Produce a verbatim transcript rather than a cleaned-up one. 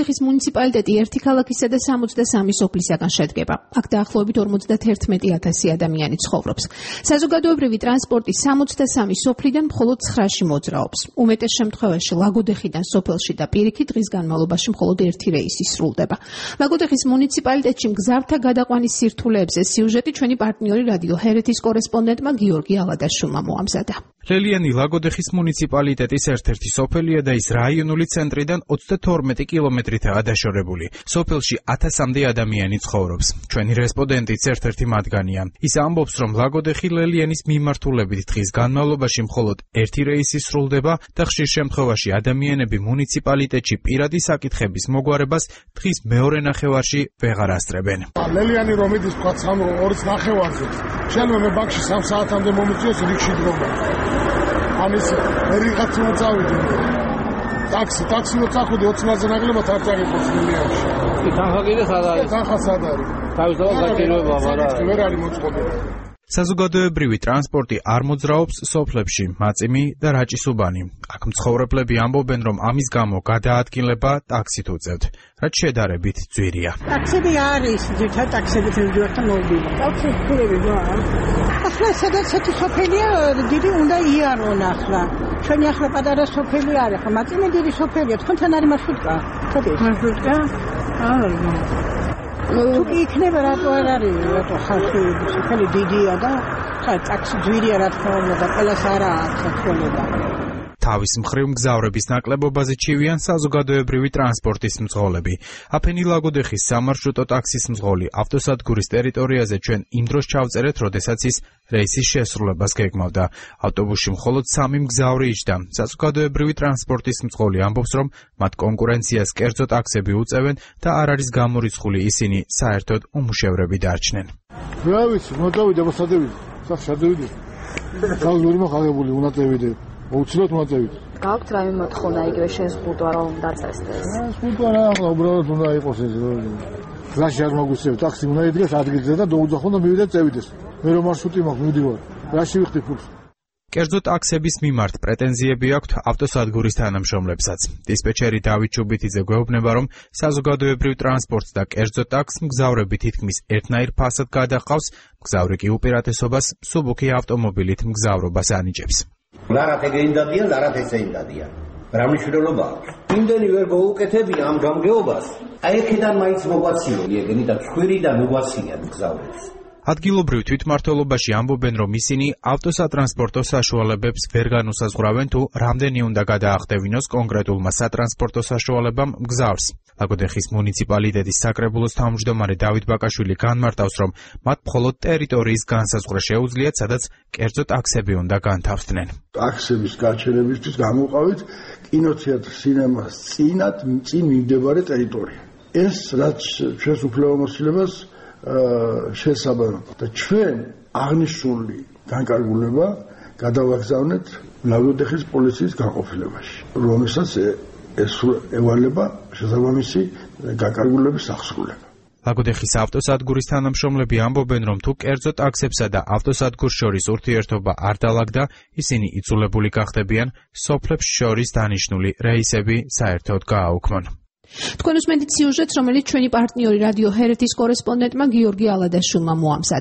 ლაგოდეხის მუნიციპალიტეტი ერთი ქალაქისა და სამოცდასამი სოფლისაგან შედგება. აქ დაახლოებით ორმოცდაათი ათასი ადამიანი ცხოვრობს. საზოგადოებრივი ტრანსპორტი სამოცდასამი სოფლიდან მხოლოდ ცხრაში მოძრაობს. უმეტეს შემთხვევაში ლაგოდეხიდან სოფელში და პირიქით დღის განმავლობაში მხოლოდ ერთი რეისი სრულდება. ლაგოდეხის მუნიციპალიტეტში მგზავრთა გადაყვანის სირთულეებზე სიუჟეტი ჩვენი პარტნიორი რადიო ჰერეთის კორესპონდენტმა გიორგი ალადაშვილმა მოამზადა. ლელიანი ლაგოდეხის მუნიციპალიტეტის ერთ-ერთი სოფელია და ის რაიონული ცენტრიდან ოცდათორმეტი კილომეტრითაა დაშორებული. სოფელში ათასამდე ადამიანი ცხოვრობს. ჩვენი რესპონდენტიც ერთ-ერთი მათგანია. ის ამბობს, რომ ლაგოდეხი ლელიანის მიმართულებით დღის განმავლობაში მხოლოდ ერთი რეისი სრულდება და ხშირ შემთხვევაში ადამიანები მუნიციპალიტეტში პირადი საკითხების მოგვარებას დღის მეორე ნახევარში ვეღარ ასწრებენ. ლელიანი რომ იდის თქვა ორ ნახევარზე. შენმა მე ბანკში სამ საათამდე მომიწიოს რიგში დრომა. ამის რიგაც უნდა წავიდი. ტაქსი, ტაქსი რო წახვიდე ოცდაათზე ნაკლებად არ წაიღოს ლელიანში. თანხა კიდე სად არის? თანხა სად არის? თავისთავად გაჭირვება, მაგრამ ვერ არის მოწყობილი. საზოგადოებრივი ტრანსპორტი არ მოძრაობს სოფლებში მაწიმი და რაჭისუბანი. აქ მცხოვრებლები ამბობენ, რომ ამის გამო გადაადგილება ტაქსით უწევთ, რაც შედარებით ძვირია. ტაქსები არის, ძირითადად ტაქსებით მივდივართ და მოვდივარ. ტაქსი ხურები რა. ახლა სადაც ერთი სოფელია, დიდი უნდა იარონ ახლა. ჩვენი ახლა პატარა სოფელი არის, ახლა მაწიმი დიდი სოფელია, თქვენთან არის მარშრუტკა? ხოდი. მარშრუტკა? არა. თუ იქნება რატო არ არის, რატო ხალხი სოფელი დიდია და ხა ტაქსი ძვირია რა თქმა უნდა და ყველას არა აქვს საშუალება. თავის მხრივ მგზავრების ნაკლებობაზე ჩივიან საზოგადოებრივი ტრანსპორტის მძღოლები. აფენი ლაგოდეხის სამარშრუტო ტაქსის მძღოლი ავტოსადგურის ტერიტორიაზე ჩვენ იმ დროს ჩავწერეთ, როდესაც ის რეისის შესრულებას გეგმავდა. ავტობუსში მხოლოდ სამი მგზავრი იჯდა. საზოგადოებრივი ტრანსპორტის მძღოლი ამბობს, რომ მათ კონკურენციას კერძო ტაქსები უწევენ და არ არის გამორიცხული ისინი საერთოდ უმუშევრები დარჩნენ. რა ვიცი, მოდავიდე, მოსადევიდე. სახ შადევიდე. საზღვარი მოხაღებული უნდა წევიდე. უცილოდ მოწევით. გაქვთ რაიმე მოთხოვნა იგივე შენს ბურთვა რომ დაწესდეს? ეს ბურთვა რა, უბრალოდ უნდა იყოს ეს. რაში არ მოგვისწევ, ტაქსი უნდა იდგეს ადგილზე და დაუძახონ და მივიდეთ წევიდეს. მე რომ მარშრუტი მაქვს, მივდივარ. რაში ვიხდი ფულს? კერძო ტაქსების მიმართ პრეტენზიები აქვთ ავტოსადგურის თანამშრომლებსაც. დისპეჩერი დავით ჩუბიტიძე გვეუბნება, რომ საზოგადოებრივ ტრანსპორტს და კერძო ტაქსს მგზავრები თითქმის ერთნაირ ფასად გადაჰყავს, მგზავრი კი უპირატესობას მსუბუქი ავტომობილით მგზავრობას ანიჭებს. ლარათე გეინდადიან, ლარათე ესეინდადიან. რა მნიშვნელობა აქვს? იმდენი ვერ გაუკეთებია ამ გამგეობას. აი აქედან მაინც მოგვაციო, ეგენი და ცხვირიდან მოგვაციან მგზავრებს. ადგილობრივ თვითმმართველობაში ამბობენ, რომ ისინი ავტოსატრანსპორტო საშუალებებს ვერ განუსაზღვრავენ თუ რამდენი უნდა გადაახტევინოს კონკრეტულმა სატრანსპორტო საშუალებამ მგზავრს. ლაგოდეხის მუნიციპალიტეტის საკრებულოს თავმჯდომარე დავით ბაკაშვილი განმარტავს, რომ მათ მხოლოდ ტერიტორიის განსაზღვრა შეუძლიათ, სადაც კერძო ტაქსები უნდა განთავსდნენ. ტაქსების გაჩერებისთვის გამოვყავით კინოთეატრ სინემას წინათ წინ მიმდებარე ტერიტორია. ეს რაც ჩვენს უფლებამოსილებას შესაბამება და ჩვენ აღნიშნული განკარგულება გადავაგზავნეთ ლაგოდეხის პოლიციის განყოფილებაში, რომელსაც ეს ევალება შესაბამისი განკარგულების აღსრულება. ლაგოდეხის ავტოსადგურის თანამშრომლები ამბობენ, რომ თუ კერძო ტაქსებსა და ავტოსადგურს შორის ურთიერთობა არ დაალაგდა, ისინი იძულებული გახდებიან სოფლებს შორის დანიშნული რეისები საერთოდ გააუქმონ. თქვენ უსმენთ სიუჟეტს, რომელიც ჩვენი პარტნიორი რადიო ჰერეთის კორესპონდენტმა გიორგი ალადაშვილმა მოამზადა.